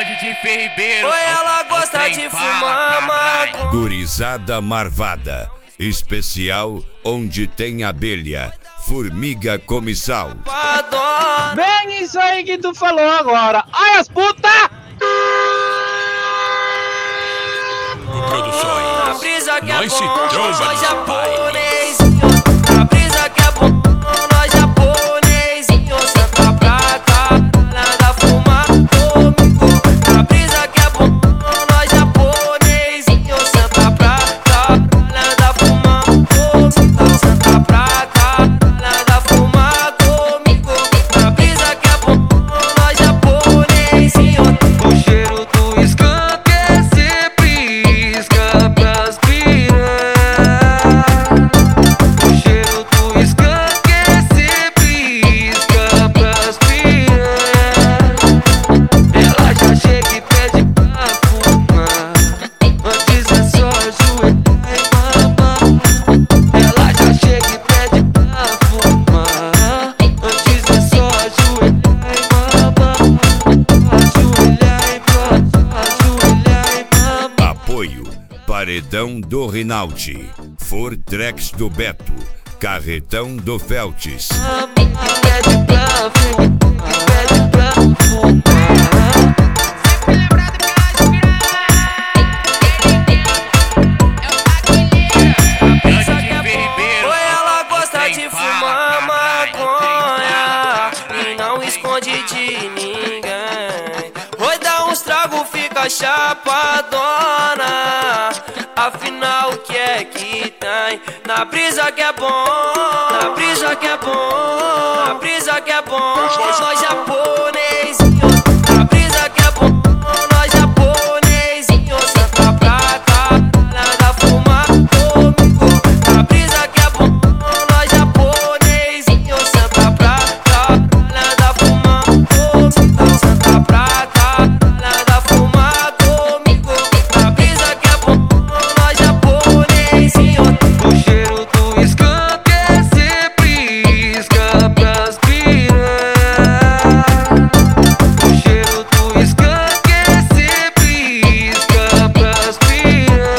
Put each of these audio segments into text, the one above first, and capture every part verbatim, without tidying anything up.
Grande de Ferribeiro. Oi, ela gosta de fumar maconha. Gurizada marvada, especial onde tem abelha, formiga comissal. Bem isso aí que tu falou agora. Ai, as putas! Produções. A brisa que Nós é se bom, tromba nós nos japonesinho. A brisa que é bom, nós japonesinho. Senta pra cá, nada fumar comigo. A brisa que é bom, nós japonesinho. Senta pra cá, nada fumar comigo. Senta pra cá, nada fumar comigo. A brisa que é bom, nós japonesinho. O cheiro do skunk é sempre isca pras piranha. O cheiro do skunk é sempre isca pras piranha. Ela já chega e pede pra fumar, antes é só ajoelhar e mamar. Ela já chega e pede pra fumar, antes é só ajoelhar e mamar. Ajoelhar e mamar, ajoelhar e mamar. Apoio Paredão do Rinaldi, Fortrex do Beto, Carretão do Feltes. Pede pra fumar, pede pra fumar. Grande de Ferribeiro. Oi, ela gosta de fumar maconha e não esconde de ninguém. Oi, dá uns trago, fica chapadona. Afinal, o que é que tem? Na brisa que é bom, na brisa que é bom, na brisa que é bom. Nós japonesinho, na brisa que é bom, nós japonesinho. Senta pra cá, nada fumar comigo. Na brisa que é bom, nós japonesinho. Senta pra cá, nada fumar comigo. Senta pra cá, nada fumar comigo. Na brisa que é bom, nós japonesinho. O cheiro do skunk é sempre isca pras piranha. O cheiro do skunk é sempre isca pras piranha.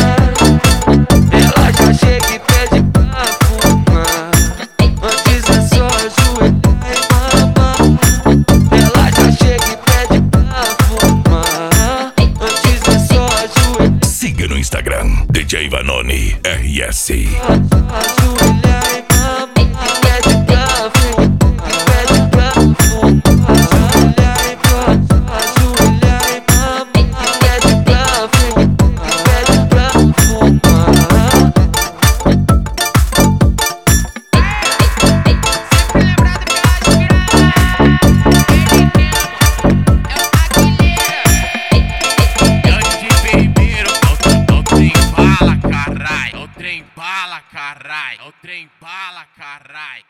Ela já chega e pede pra fumar, antes é só ajoelhar e mamar. Ela já chega e pede pra fumar, antes é só ajoelhar. Siga no Instagram, D J Vanoni R S. Ajoelhar e mamar, pede pra fumar, pede pra fumar. Ajoelhar e mamar, ajoelhar e mamar, pede pra fumar, pede pra fumar. Grande de Ferribeiro. É o trem bala, carai. É o trem bala, carai. É o trem bala, carai.